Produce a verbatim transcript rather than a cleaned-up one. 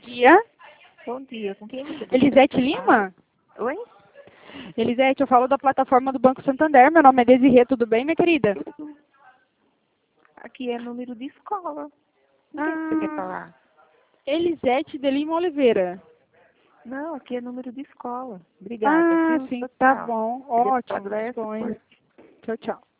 dia. Bom dia, com quem você Elisete Lima? Oi? Elisete, eu falo da plataforma do Banco Santander. Meu nome é Desirê, tudo bem, minha querida? Aqui é número de escola. O que Ah, você quer falar? Elisete de Lima Oliveira. Não, aqui é número de escola. Obrigada, Ah, viu? sim, Tchau, tá tchau. bom. Depois Ótimo, adresse, disponha. Tchau, tchau.